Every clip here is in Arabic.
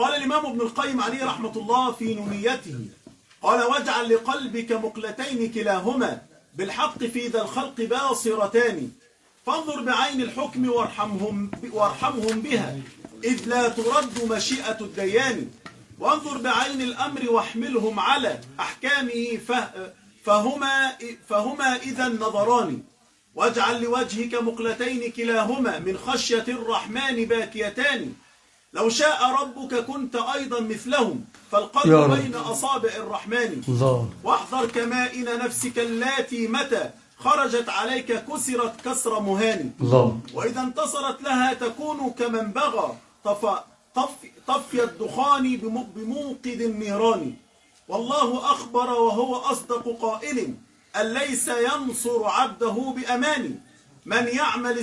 قال الإمام ابن القيم عليه رحمة الله في نونيته، قال: واجعل لقلبك مقلتين كلاهما بالحق في ذا الخلق باصرتان، فانظر بعين الحكم وارحمهم بها، إذ لا ترد مشيئة الديان، وانظر بعين الأمر واحملهم على أحكامه فهما إذا النظران، واجعل لوجهك مقلتين كلاهما من خشية الرحمن باكيتان، لو شاء ربك كنت أيضا مثلهم، فالقلب بين أصابع الرحمن، واحذر كمائن نفسك اللاتي متى خرجت عليك كسرت كسر مهان، وإذا انتصرت لها تكون كمن بغى طفي الدخان بموقد النيران، والله أخبر وهو أصدق قائل أن ليس ينصر عبده بأمان، من يعمل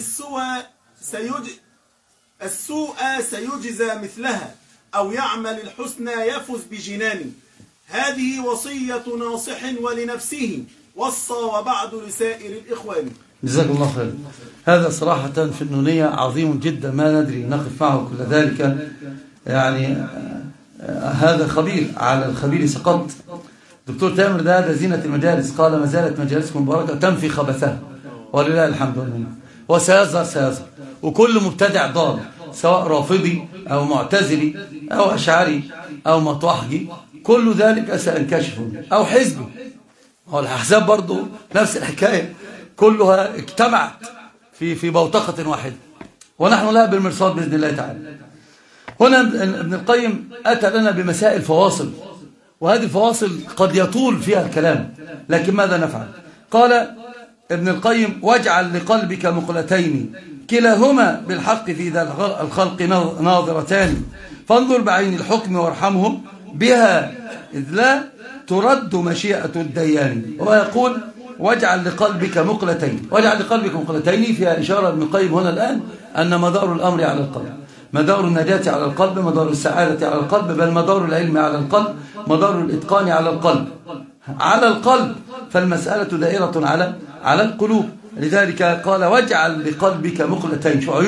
السوء سيجزى مثلها، أو يعمل الحسنى يفز بجنان، هذه وصية ناصح ولنفسه وصى وبعد لسائر الإخوان. جزاكم الله خير. هذا صراحة في النونية عظيم جدا، ما ندري نقف معه كل ذلك، يعني هذا خبير على الخبير سقط. دكتور تامر ده زينة المجالس، قال: ما زالت مجالسكم مباركة تنفي خبثها، ولله الحمد والمنة. وسيظهر وكل مبتدع ضال، سواء رافضي أو معتزلي أو أشعري أو مطوحجي، كل ذلك سينكشف، أو حزبي. هو الأحزاب برضو نفس الحكاية، كلها اجتمعت في بوتقة واحدة، ونحن لا بالمرصاد بإذن الله تعالى. هنا ابن القيم أتى لنا بمسائل فواصل، وهذه الفواصل قد يطول فيها الكلام، لكن ماذا نفعل؟ قال ابن القيم: واجعل لقلبك مقلتين كلاهما بالحق في ذا الخلق ناظرتان، فانظر بعين الحكم وارحمهم بها، إذ لا ترد مشيئة الديان. ويقول: واجعل لقلبك مقلتين. واجعل لقلبك مقلتين فيها إشارة ابن القيم هنا الآن أن مدار الأمر على القلب، مدار النجاة على القلب، مدار السعادة على القلب، بل مدار العلم على القلب، مدار الإتقان على القلب، على القلب. فالمسألة دائرة على القلوب. لذلك قال: واجعل لقلبك مقلتين. شو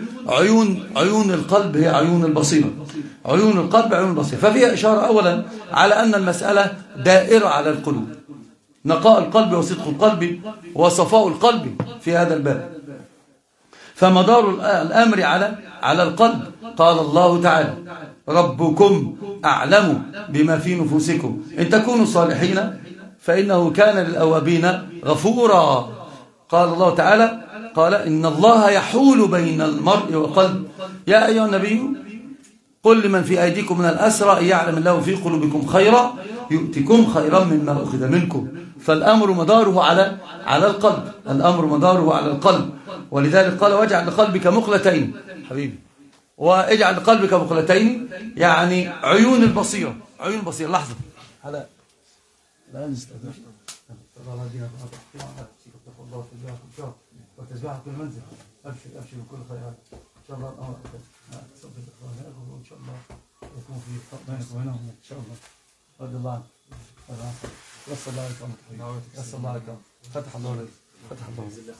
عيون القلب هي عيون البصيرة، عيون القلب عيون البصيرة. ففيها إشارة أولا على أن المسألة دائرة على القلوب، نقاء القلب وصدق القلب وصفاء القلب في هذا الباب. فمدار الأمر على القلب. قال الله تعالى: ربكم أعلم بما في نفوسكم إن تكونوا صالحين فإنه كان للأوابين غفورا. قال الله تعالى: قال: إن الله يحول بين المرء وقلب، يا أيها النبي قل لمن في أيديكم من الأسرى إن يعلم الله في قلوبكم خيرا يؤتكم خيرا مما أخذ منكم. فالأمر مداره على القلب، الأمر مداره على القلب. ولذلك قال: واجعل لقلبك مقلتين حبيبي، واجعل لقلبك مقلتين يعني عيون البصيرة، عيون البصيرة. لحظة هلا لا نستطيع وتسبيح كل منزل. أبشر بكل خيرات إن شاء الله. الأمر تصبر الإخوان وإن شاء الله يكون في بينك وبينهم إن شاء الله. رضي الله عنك. يسر الله عليكم، يسر الله عليكم، فتح الله عليك، فتح الله عليك.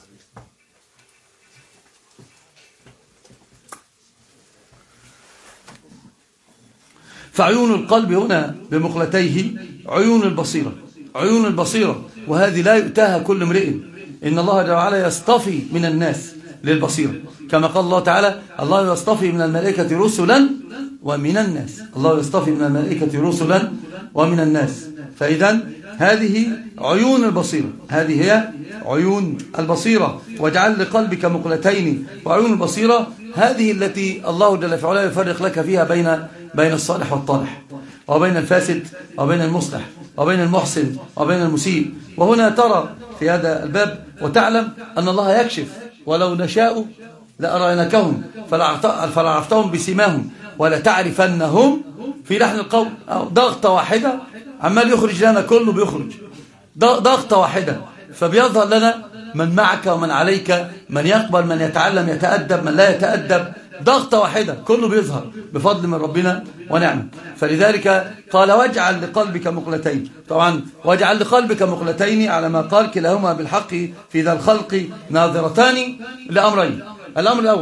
فعيون القلب هنا بمقلتيه عيون البصيرة، عيون البصيرة، وهذه لا يؤتاها كل امرئ. إن الله جل وعلا يصطفي من الناس للبصيرة، كما قال الله تعالى: الله يصطفي من الملائكة رسلا ومن الناس. الله يصطفي من الملائكة رسلا ومن الناس. فإذا هذه عيون البصيرة، هذه هي عيون البصيرة. واجعل لقلبك مقلتين. وعيون البصيرة هذه التي الله جل في علاه يفرق لك فيها بين الصالح والطالح، وبين الفاسد وبين المصلح، وبين المحسن وبين المسيء. وهنا ترى في هذا الباب وتعلم أن الله يكشف، ولو نشاء لأريناكهم فلعرفتهم بسيماهم ولتعرفنهم في لحن القول. ضغطة واحدة عمال يخرج لنا، كله بيخرج ضغطة واحدة، فبيظهر لنا من معك ومن عليك، من يقبل، من يتعلم يتأدب، من لا يتأدب. ضغطة واحدة كله بيظهر بفضل من ربنا ونعمه. فلذلك قال: واجعل لقلبك مقلتين. طبعا واجعل لقلبك مقلتين على ما قال: كلاهما بالحق في ذا الخلق ناظرتان لأمرين. الأمر الأول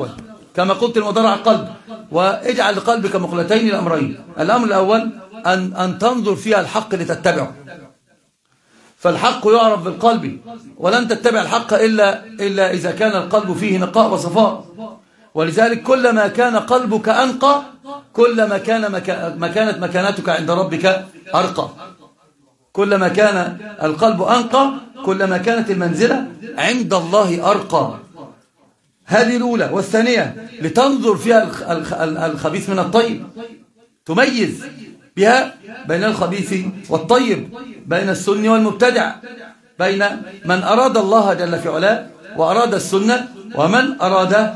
كما قلت المدار على القلب. واجعل لقلبك مقلتين الأمرين. الأمر الأول أن تنظر فيها الحق لتتبعه، فالحق يعرف بالقلب، ولن تتبع الحق إلا إذا كان القلب فيه نقاء وصفاء. ولذلك كلما كان قلبك أنقى كلما كانت مكانتك عند ربك أرقى. كلما كان القلب أنقى كلما كانت المنزلة عند الله أرقى. هذه الأولى. والثانية لتنظر فيها الخبيث من الطيب، تميز بها بين الخبيث والطيب، بين السني والمبتدع، بين من أراد الله جل في علاه وأراد السنة ومن أراد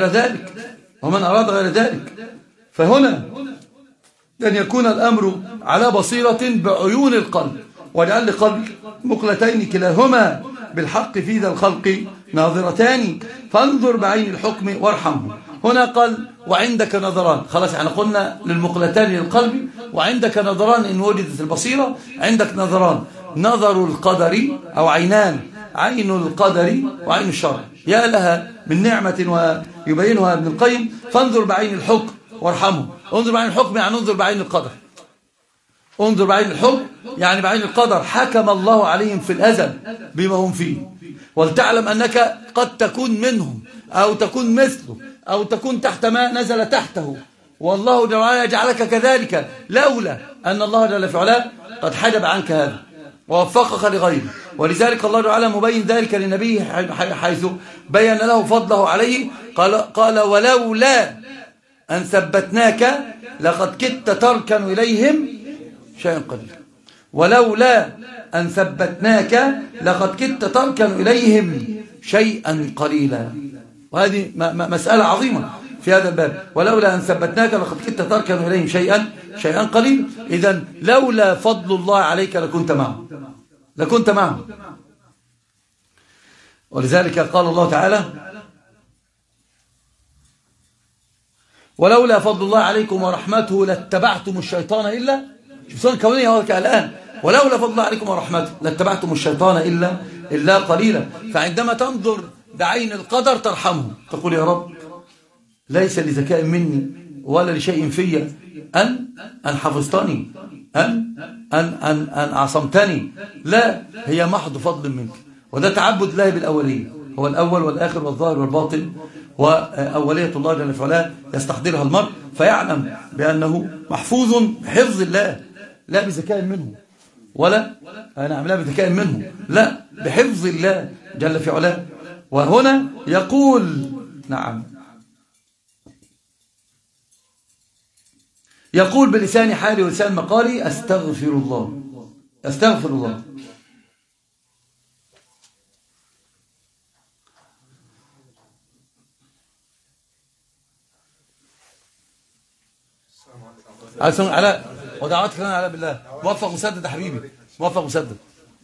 غير ذلك. فهنا أن يكون الأمر على بصيرة بعيون القلب. واجعل لقلبك مقلتين كلاهما بالحق في ذا الخلق ناظرتان فانظر بعين الحكم وارحمه. هنا قال وعندك نظران. خلاص احنا قلنا للمقلتان للقلب، وعندك نظران إن وجدت البصيرة. عندك نظران: نظر القدر أو عينان، عين القدر وعين الشرع. يا لها من نعمة ويبينها ابن القيم. فانظر بعين الحكم وارحمه. انظر بعين الحكم يعني انظر بعين القدر. انظر بعين الحكم يعني بعين القدر. حكم الله عليهم في الأزل بما هم فيه، ولتعلم أنك قد تكون منهم أو تكون مثله أو تكون تحت ما نزل تحته، والله جل وعلا يجعلك كذلك لولا أن الله جل في علاه قد حجب عنك هذا ووفقك لغيره. ولذلك الله تعالى مبين ذلك لنبيه حيث بين له فضله عليه. قال ولولا أن ثبتناك لقد كدت تركن إليهم شيئا قليلا. ولولا أن ثبتناك لقد كدت تركن إليهم شيئا قليلا. وهذه مسألة عظيمة في هذا الباب. ولولا أن ثبتناك لقد كدت تركن إليهم شيئا قليلا. إذن لولا فضل الله عليك لكنت معه. ولذلك قال الله تعالى ولولا فضل الله عليكم ورحمته لاتبعتم الشيطان إلا. شوف سورة الكونية هو الآن ولولا فضل الله عليكم ورحمته لاتبعتم الشيطان إلا قليلا. فعندما تنظر بعين القدر ترحمه، تقول يا رب ليس لذكاء مني ولا لشيء في أن حفظتني أن عصمتني، لا، هي محض فضل منك. وده تعبد الله بالأولية، هو الأول والآخر والظاهر والباطن، وأولية الله جل وعلا يستحضرها المرء فيعلم بأنه محفوظ بحفظ الله، لا بذكاء منه ولا لا بذكاء منه، لا بحفظ الله جل وعلا. وهنا يقول يقول بلسان حالي ولسان مقالي أستغفر الله. علاء ودعواتك لنا علاء بالله. موفق مسدد يا حبيبي، موفق مسدد.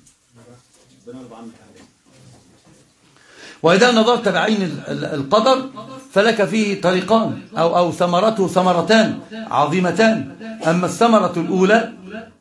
وإذا نظرت بعين القدر فلك فيه طريقان أو ثمرته ثمرتان عظيمتان. أما الثمرة الأولى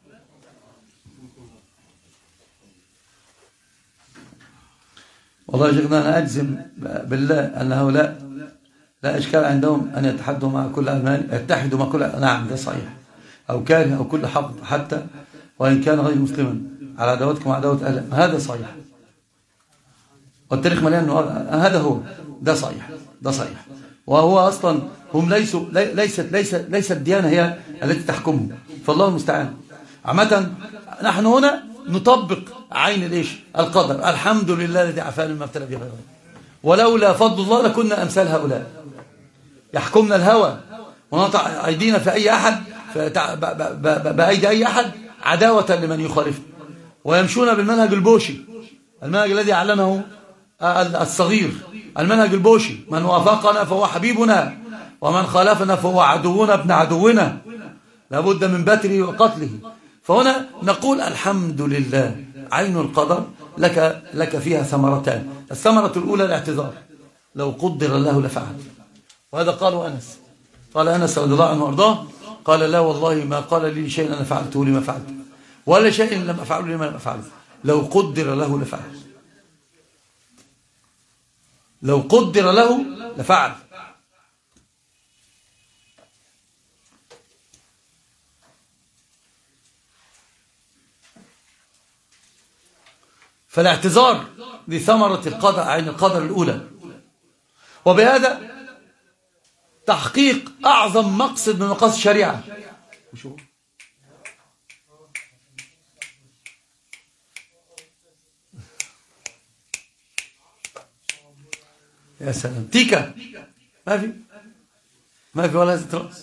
والله يا شيخنا أنا أجزم بالله أن هؤلاء لا إشكال عندهم أن يتحدوا مع كل ألمان، يتحدوا مع كل، نعم ده صحيح، أو كاره أو كل حق حتى وإن كان غير مسلما على عداوتكم وعداوة أهل، هذا صحيح. والتاريخ مليان أنه هذا هو، ده صحيح. وهو أصلا هم ليست الديانة هي التي تحكمهم، فالله المستعان. عامة نحن هنا نطبق عين القدر. الحمد لله الذي عافانا مما ابتلى به غيره، ولولا فضل الله لكنا أمثال هؤلاء يحكمنا الهوى ونضع أيدينا في أي أحد، بأيدي أي أحد عداوة لمن يخالفنا، ويمشون بالمنهج البوشي، المنهج الذي أعلنه الصغير، المنهج البوشي: من وافقنا فهو حبيبنا ومن خالفنا فهو عدونا ابن عدونا، لابد من بتره وقتله. فهنا نقول الحمد لله، عين القدر لك فيها ثمرتان. الثمرة الأولى الاعتذار، لو قدر له لفعل. وهذا قال أنس رضي الله عنه وارضاه، قال لا والله ما قال لي شيء أنا فعلته لما فعلت، ولا شيء لم أفعله لما لم أفعله، لو قدر له لفعل. لو قدر له لفعل. فالاعتذار لثمرة القدر عين القدر الأولى، وبهذا تحقيق أعظم مقصد من مقاصد الشريعة. يا سلام، تيكا ما في ولا هزة رأس.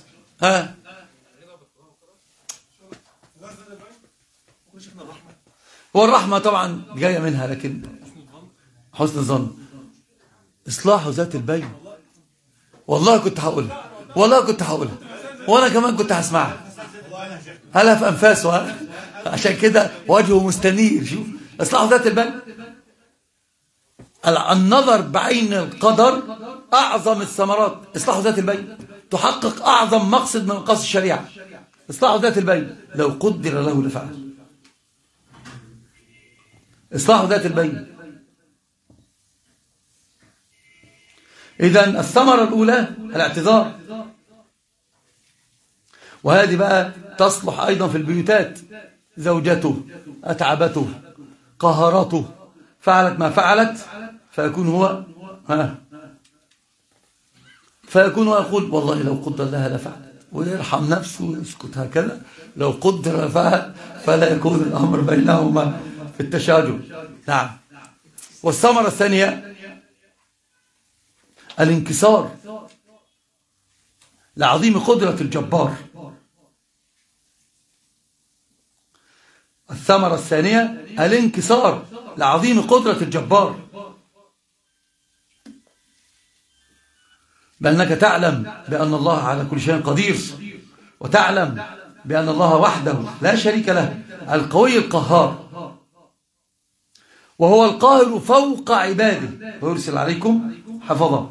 هو الرحمة طبعا جاية منها، لكن حسن الظن، إصلاح ذات البين. والله كنت هقولها، وأنا كمان كنت هسمعها. هلا في أنفاسه، عشان كده وجهه مستنير. شوف، إصلاح ذات البين، النظر بعين القدر أعظم الثمرات. إصلاح ذات البين تحقق أعظم مقصد من مقاصد الشريعة. إصلاح ذات البين لو قدر له لفعل. إصلاح ذات البين. إذن الثمرة الأولى الاعتذار، وهذه بقى تصلح أيضا في البيوتات. زوجته أتعبته، قهرته، فعلت ما فعلت، فيكون هو يقول والله لو قدر لها لفعل، ويرحم نفسه ويسكت هكذا. لو قدر لفعل فلا يكون الأمر بينهما في التشاجر. نعم. والثمرة الثانية الانكسار لعظيم قدرة الجبار. الثمرة الثانية الانكسار لعظيم قدرة الجبار، بأنك تعلم بأن الله على كل شيء قدير، وتعلم بأن الله وحده لا شريك له القوي القهار، وهو القاهر فوق عباده، ويرسل عليكم حفظا.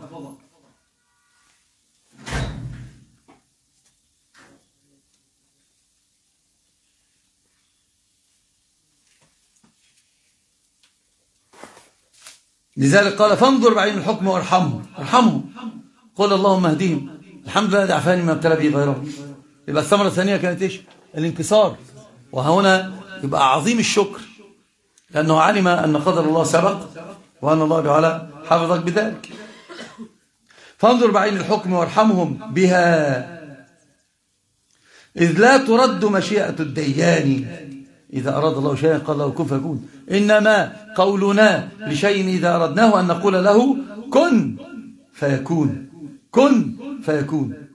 لذلك قال فانظر بعين الحكم وارحمهم قل اللهم اهدهم. الحمد لله الذي عافاني ما ابتلى به غيره. يبقى الثمرة الثانية كانت ايش؟ الانكسار. وهنا يبقى عظيم الشكر، لأنه علم أن قدر الله سبق، وأن الله تعالى حفظك بذلك. فانظر بعين الحكم وارحمهم بها، إذ لا ترد مشيئة الديان. إذا أراد الله شيئا قال له كن فيكون. إنما قولنا لشيء إذا أردناه أن نقول له كن فيكون. كن فيكون.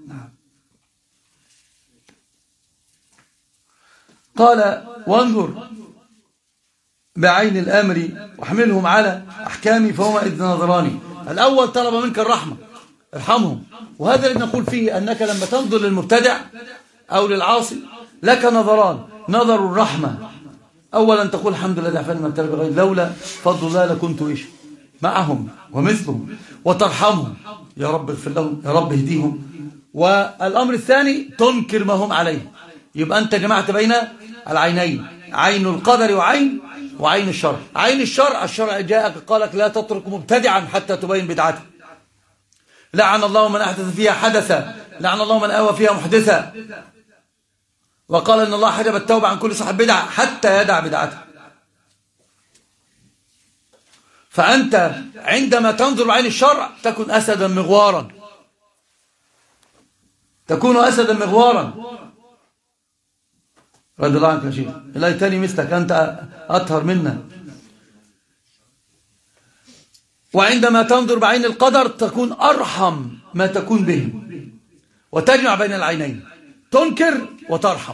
قال وانظر بعين الأمر واحملهم على أحكامي فهما إذ ناظراني. الأول طلب منك الرحمة، ارحمهم. وهذا اللي نقول فيه أنك لما تنظر للمبتدع أو للعاصي لك نظران. نظر الرحمة، أولا تقول الحمد لله عافاني ما ابتلى به غيري، لولا فضل الله لكنت إيش معهم ومثلهم. وترحمهم، يا رب اغفر لهم، يا رب اهديهم. والأمر الثاني تنكر ما هم عليه. يبقى أنت جمعت بين العينين، عين القدر وعين الشرع. عين الشرع جاءك قالك لا تترك مبتدعا حتى تبين بدعته. لعن الله من أحدث فيها حدثا، لعن الله من آوى فيها محدثا. وقال إن الله حجب التوبة عن كل صاحب بدعة حتى يدع بدعته. فأنت عندما تنظر بعين الشرع تكون أسدا مغوارا، تكون أسدا مغوارا. رضي الله عنك يا شيخ، ليتني مثلك، أنت أطهر منا. وعندما تنظر بعين القدر تكون أرحم ما تكون به، وتجمع بين العينين، تنكر وترحم،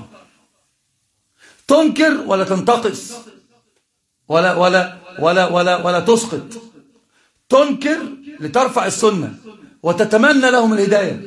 تنكر ولا تنتقص ولا تسقط، تنكر لترفع السنة وتتمنى لهم الهداية،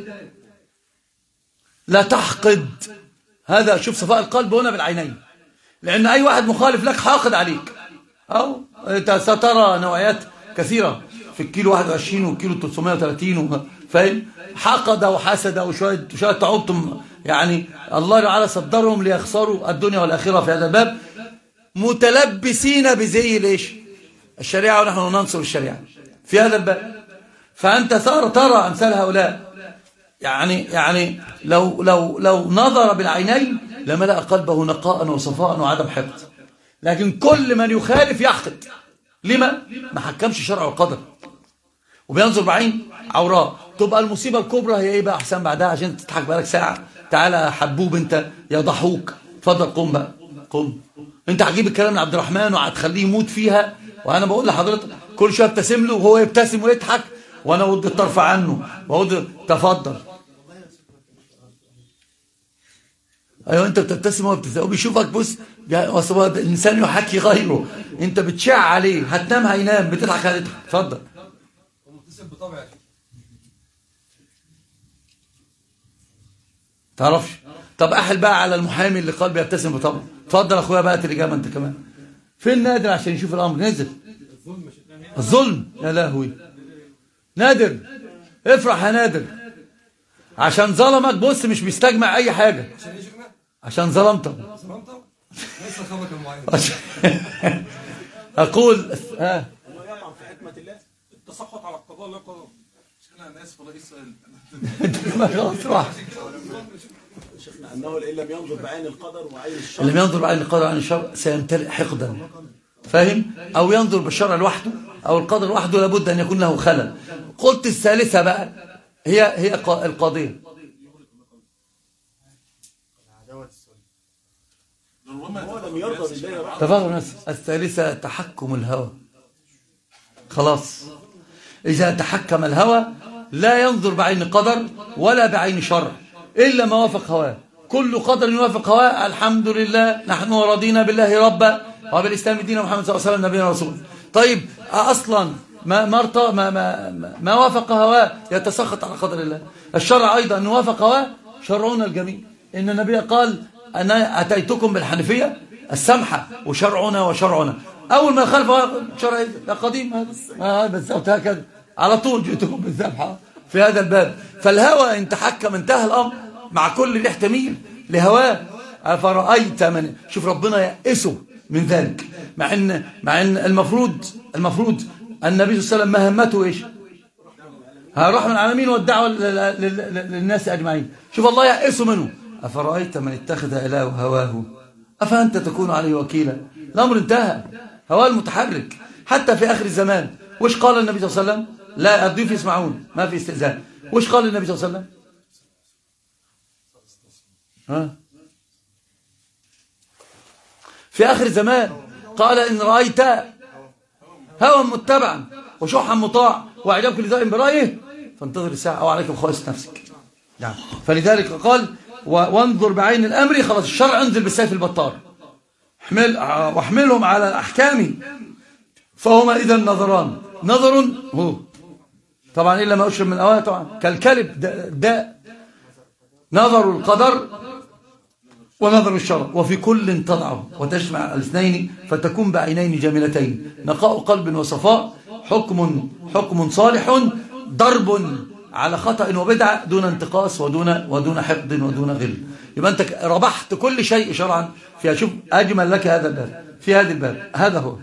لا تحقد. هذا شوف صفاء القلب هنا بالعينين، لأن أي واحد مخالف لك حاقد عليك. أو أنت سترى نوعيات كثيرة في الكيلو 21 والكيلو 330 فاهم، حقد وحسد وشوية تعبتم، يعني الله تعالى صدرهم ليخسروا الدنيا والآخرة في هذا الباب، متلبسين بزي ليش الشريعة، ونحن ننصر الشريعة في هذا الباب. فأنت ترى أمثال هؤلاء، يعني لو نظر بالعينين لملأ قلبه نقاء وصفاء وعدم حقد. لكن كل من يخالف يحقد لما ما حكمش شرع وقدر وبينظر بعين عوراء. تبقى المصيبة الكبرى هي ايه بقى احسن بعدها عشان تضحك بقالك ساعة؟ تعالى يا حبوب انت يا ضحوك، اتفضل قم بقى قم. انت هتجيب الكلام من عبد الرحمن وهتخليه يموت فيها، وانا بقول لحضرتك كل شويه ابتسم له وهو يبتسم ويضحك وانا ودي الطرف عنه واقول تفضل. ايوه انت بتبتسم وهو بيبتسم وبيشوفك. بص الانسان يحكي غيره، انت بتشع عليه، هتنام هينام، بتضحك هتضحك. اتفضل. تعرفش؟ طب احل بقى على المحامي اللي قال بيبتسم بطبعه. اتفضل اخويا بقى الاجابه انت كمان. فين نادر عشان يشوف الامر؟ نزل الظلم. يا لهوي نادر افرح يا نادر عشان ظلمك. بص مش بيستجمع اي حاجه عشان ظلمتك. اقول يقع في حكمه الله التسخط على القضاء لا قضاء. انا اسف رئيس شيخنا انه ان لم ينظر بعين القدر وعين الشر، لم ينظر بعين القدر وعين الشر سيمتلئ حقدا، فاهم؟ او ينظر بالشرع لوحده او القدر لوحده، لابد ان يكون له خلل. قلت الثالثه بقى هي القضيه هو لم يرضى بالله. تفضل نفسي. الثالثه تحكم الهوى. خلاص اذا تحكم الهوى لا ينظر بعين قدر ولا بعين شرع إلا ما وافق هواه. كل قدر يوافق هواه الحمد لله، نحن رضينا بالله ربا وبالإسلام دين محمد صلى الله عليه وسلم نبينا رسول. طيب أصلا ما وافق هواه يتسخط على قدر الله. الشرع أيضا أن وافق هواه شرعنا الجميل. إن النبي قال أنا أتيتكم بالحنفية السمحة وشرعنا أول ما خالف شرع قديم بالضبط هكذا على طول جئتكم بالذبحة في هذا الباب. فالهوى ان تحكم انتهى الامر مع كل الاحتمال لهواه. فرأيت من شوف ربنا يأسه من ذلك، مع ان المفروض النبي صلى الله عليه وسلم مهمته ايش؟ رحمة العالمين والدعوة للناس اجمعين. شوف الله يأسه منه. أفرأيت من اتخذ إلهه هواه أفأنت تكون عليه وكيلا. الأمر انتهى. هواه المتحرك حتى في آخر الزمان. وش قال النبي صلى الله عليه وسلم؟ لا الضيوف يسمعون ما في استئذان. وش قال النبي صلى الله عليه وسلم؟ في آخر الزمان قال إن رأيت هوى متبعا وشحا مطاع وإعجاب كل ذائم برأيه فانتظر الساعة أو عليك بخواص نفسك. يعني فلذلك قال وانظر بعين الأمر. خلاص الشرع انزل بالسيف البطار واحملهم على الأحكام فهما إذا نظران. نظر هو طبعا إلا ما أشرب من أواه طبعا كالكلب داء. نظر القدر ونظر الشرع وفي كل تضعه وتجمع الاثنين فتكون بعينين جميلتين. نقاء قلب وصفاء حكم صالح ضرب على خطأ وبدعة دون انتقاص ودون حقد ودون غل. يبقى أنت ربحت كل شيء شرعا فيها. شوف أجمل لك هذا الباب في هذا الباب. هذا هو.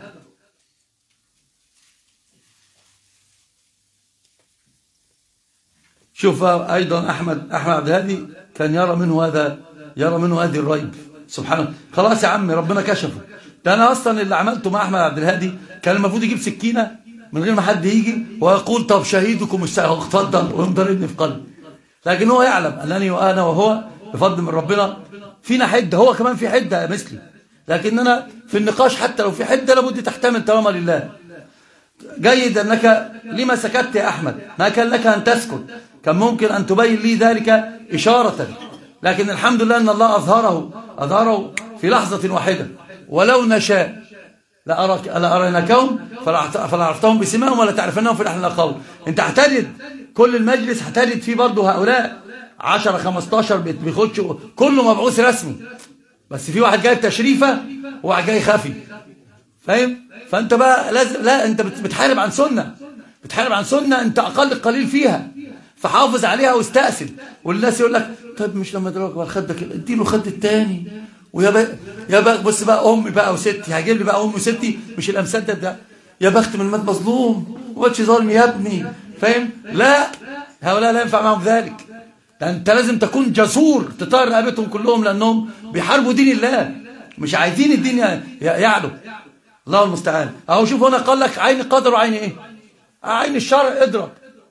شوف أيضا أحمد عبد الهادي كان يرى منه هذه الريب. سبحانه. خلاص يا عمي ربنا كشفه. ده أنا أصلا اللي عملته مع أحمد عبد الهادي كان المفروض يجيب سكينة من غير ما حد يجي ويقول طب شهيدكم اتفضل ويضربني في قلبي. لكن هو يعلم أنني وأنا وهو بفضل من ربنا فينا حدة. هو كمان في حدة مثلي، لكننا في النقاش حتى لو في حدة لابد تحتمل طالما لله. جيد أنك لما سكت يا أحمد؟ ما كان لك أن تسكت، كان ممكن أن تبين لي ذلك إشارة، لكن الحمد لله أن الله أظهره في لحظة واحدة. ولو نشاء لأريناكهم فلعرفتهم بسمائهم ولا تعرفنهم في لحن القول. انت هتجد كل المجلس هتجد فيه برضه هؤلاء 10-15 بيخدشوا كله مبعوث رسمي، بس في واحد جاي تشريفة وواحد جاي خفي، فاهم؟ فانت بقى لازم لا انت بتحارب عن سنة انت اقل قليل فيها، فحافظ عليها واستأسل. والناس يقول لك طيب مش لما دلوقتي بقى خدك اديله خد التاني يا بقى بص بقى امي بقى وستي هجيب لي بقى امي وستي مش الامسدد ده يا بخت من مات مظلوم وماتش ظالم يا ابني، فاهم؟ لا هؤلاء لا ينفع معهم ذلك. ده انت لازم تكون جسور تطير رقبتهم كلهم لانهم بيحاربوا دين الله، مش عايزين الدين يعلو. الله المستعان. اهو شوف هنا قال لك عين القدر وعين ايه؟ عين الشرع اضرب،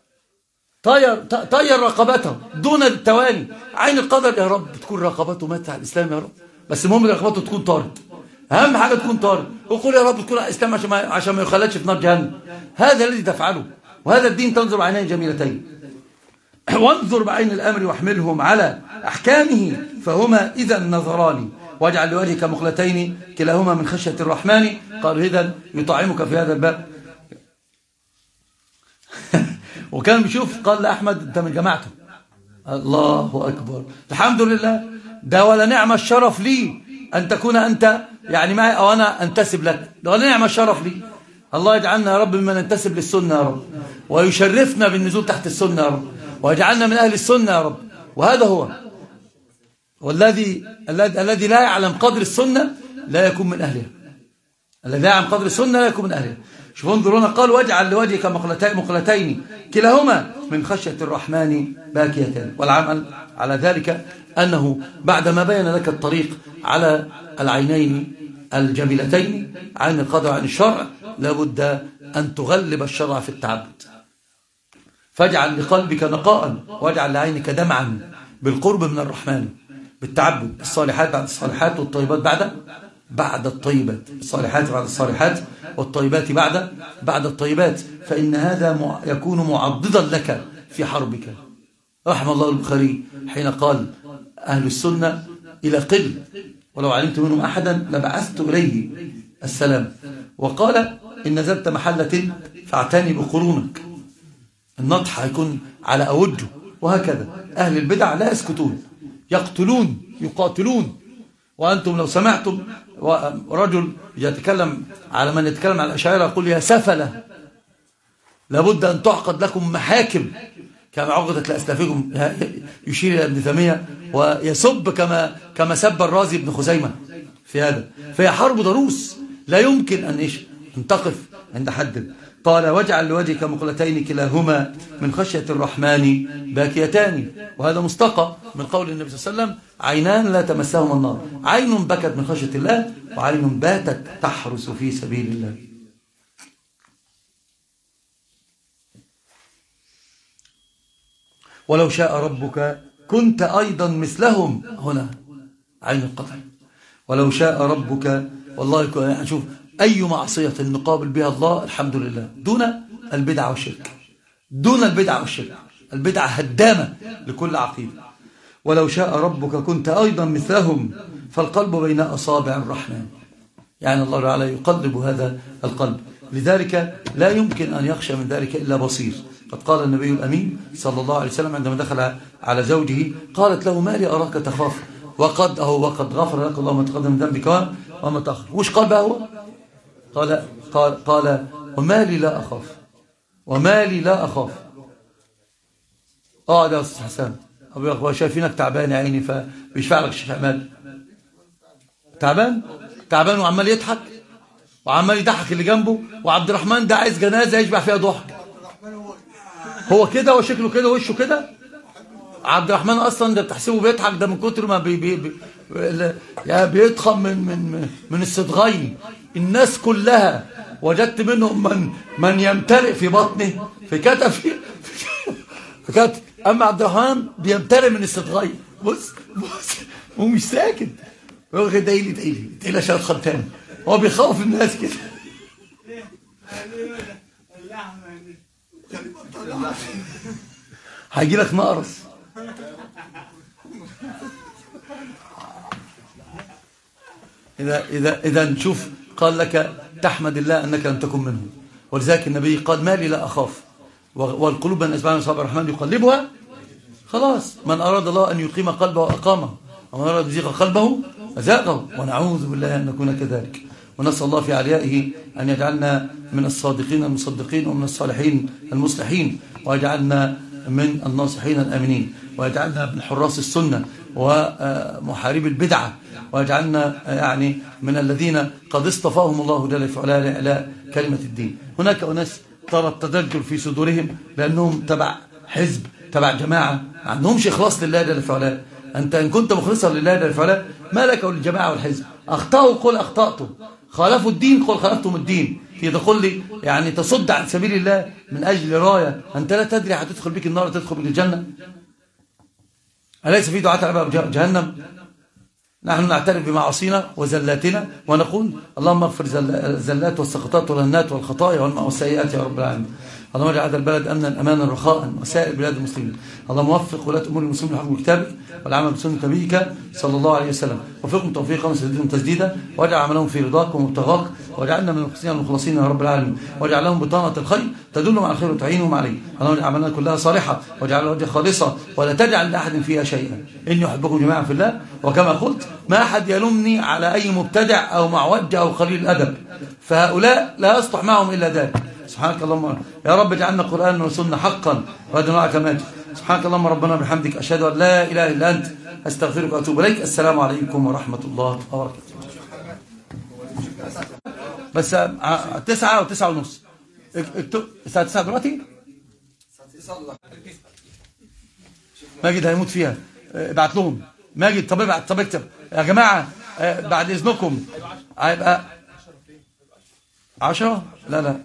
طير رقبته دون التواني. عين القدر يا رب تكون رقبته مات على الاسلام يا رب، بس المهم رقبته تكون طارت، اهم حاجه تكون طارت. وقول يا رب تكون على الاسلام عشان ما يخلدش في نار جهنم. هذا الذي تفعله، وهذا الدين تنظر بعينين جميلتين. وانظر بعين الامر واحملهم على احكامه فهما اذا نظران، واجعل لوجهك مخلتين كلاهما من خشيه الرحمن. قالوا اذا يطعمك في هذا الباب. وكان بيشوف قال لأحمد انت من جماعته. الله أكبر، الحمد لله، ده ولا نعم الشرف لي أن تكون أنت يعني معي أو أنا أنتسب لك، ده ولا نعم الشرف لي. الله يجعلنا يا رب ممن ننتسب للسنة يا رب، ويشرفنا بالنزول تحت السنة يا رب، ويجعلنا من أهل السنة يا رب. وهذا هو والذي الذي لا يعلم قدر السنة لا يكون من أهلها، الذي لا يعلم قدر السنة لا يكون من أهلها. شوفوا انظرونا، قال واجعل لوجهك مقلتين كلاهما من خشية الرحمن باكيتان. والعمل على ذلك أنه بعدما بين لك الطريق على العينين الجميلتين، عين القدر وعين الشرع، لابد أن تغلب الشرع في التعبد. فاجعل لقلبك نقاء واجعل لعينك دمعا بالقرب من الرحمن بالتعبد. الصالحات بعد الصالحات والطيبات بعد الطيبات، الصالحات بعد الصالحات والطيبات بعد الطيبات، فإن هذا يكون معضدا لك في حربك. رحم الله البخاري حين قال أهل السنة إلى قل ولو علمت منهم أحدا لبعثت إليه السلام. وقال إن نزلت محلة فاعتني بقرونك، النطح هيكون على أوجه. وهكذا أهل البدع لا يسكتون، يقتلون يقاتلون. وأنتم لو سمعتم رجل يتكلم على من يتكلم على الأشاعرة يقول يا سفلة لابد أن تعقد لكم محاكم كما عقدت لأسلافكم، يشير إلى ابن تيمية ويسب كما سب الرازي بن خزيمة في هذا. فهي حرب ضروس لا يمكن أن تقف عند حد. قال واجعل لوجهك مقلتين كلاهما من خشية الرحمن باكيتان. وهذا مستقى من قول النبي صلى الله عليه وسلم عينان لا تمسهما النار، عين بكت من خشية الله وعين باتت تحرس في سبيل الله. ولو شاء ربك كنت أيضا مثلهم، هنا عين القدر. ولو شاء ربك، والله نشوف أي معصية نقابل بها الله الحمد لله دون البدع والشرك، دون البدع والشرك. البدع هدامة لكل عقيدة. ولو شاء ربك كنت أيضا مثلهم فالقلب بين أصابع الرحمن، يعني الله تعالى يقلب هذا القلب، لذلك لا يمكن أن يخشى من ذلك إلا بصير. قد قال النبي الأمين صلى الله عليه وسلم عندما دخل على زوجه قالت له ما لي أراك تخاف وقد غفر لك الله ما تقدم من ذنبك وما تأخر. وش قال بقى هو؟ قال وما لي لا أخاف، وما لي لا أخاف. يا أستاذ حسان أبو شايفينك تعبان يا عيني فبيشفع لك الشيخ عماد. تعبان وعمال يضحك وعمال يضحك اللي جنبه، وعبد الرحمن ده عايز جنازة يشبع فيها ضحك. هو كده وشكله كده وشه كده. عبد الرحمن اصلا ده بتحسبه بيضحك، ده من كتر ما يعني بيضخم من الصدغين. الناس كلها وجدت منهم من يمتلئ في بطنه في كتفه في كتف، اما عبد الرحمن بيمتلئ من الصدغين. بص ومش ساكت، هو دايلي عشان ادخل تاني. هو بيخوف الناس كده. هيجي لك نقرس. إذا نشوف قال لك تحمد الله أنك لم تكن منهم. ولذلك النبي قال ما لي لا أخاف، والقلوب من أسباب أصابع الرحمن يقلبها. خلاص، من أراد الله أن يقيم قلبه أقامه، ومن أراد يزيغ قلبه أزاغه، ونعوذ بالله أن نكون كذلك. ونسأل الله في عليائه أن يجعلنا من الصادقين المصدقين ومن الصالحين المصلحين، ويجعلنا من الناصحين الآمنين، ويجعلنا من حراس السنة ومحارب البدعة، ويجعلنا يعني من الذين قد اصطفاهم الله جل في علاه لإعلاء كلمة الدين. هناك أناس ترى التدجل في صدورهم لأنهم تبع حزب، تبع جماعة، ما عندهمش إخلاص لله جل في علاه. أنت إن كنت مخلصا لله جل في علاه ما لك وللجماعة والحزب. أخطأوا قل أخطأتم، خالفوا الدين قل خالفتم الدين. تقول لي يعني تصد عن سبيل الله من أجل راية أنت لا تدري هتدخل بك النار تدخل بك الجنة؟ أليس في دعاة على باب جهنم؟ نحن نعترف بمعاصينا وزلاتنا ونقول اللهم اغفر الزلات والسقطات والهنات والخطايا والسيئات يا رب العالمين. اللهم اجعل هذا البلد امنا امانا رخاء وسائر بلاد المسلمين. اللهم وفق ولاة امور المسلمين لحكم كتابك والعمل بسنة نبيك صلى الله عليه وسلم. وفقهم توفيقا وسددهم تسديدا واجعل عملهم في رضاك ومبتغاك واجعلنا من المحسنين المخلصين يا رب العالمين. واجعل لهم بطانة الخير تدلهم على الخير وتعينهم عليه. اللهم اجعل اعمالنا كلها صالحة واجعل وجهك خالصة ولا تجعل لاحد فيها شيئا. اني احبكم جميعا في الله. وكما قلت ما احد يلومني على اي مبتدع او معوج او قليل الادب، فهؤلاء لا يصلح معهم الا ذلك. سبحانك اللهم يا رب اجعلنا قرآنا وسنة حقا وهدنا معك ماجد. سبحانك اللهم ربنا بحمدك أشهد أن لا إله إلا أنت أستغفرك وأتوب إليك. السلام عليكم ورحمة الله وبركاته. بس 9 أو 9 ونص الساعة 9 دلوقتي ماجد هيموت فيها. ابعت لهم ماجد. طب ابعت. طب اكتب يا جماعة بعد إذنكم هيبقى 10. لا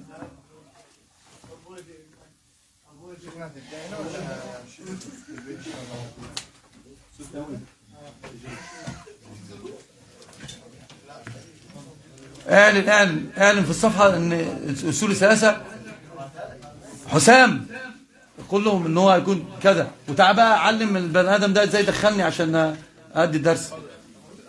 اعلن في الصفحة ان اصول الثلاثة حسام قول لهم ان هو هيكون كذا. وتعال بقى علم البني ادم ده ازاي يدخلني عشان ادي الدرس.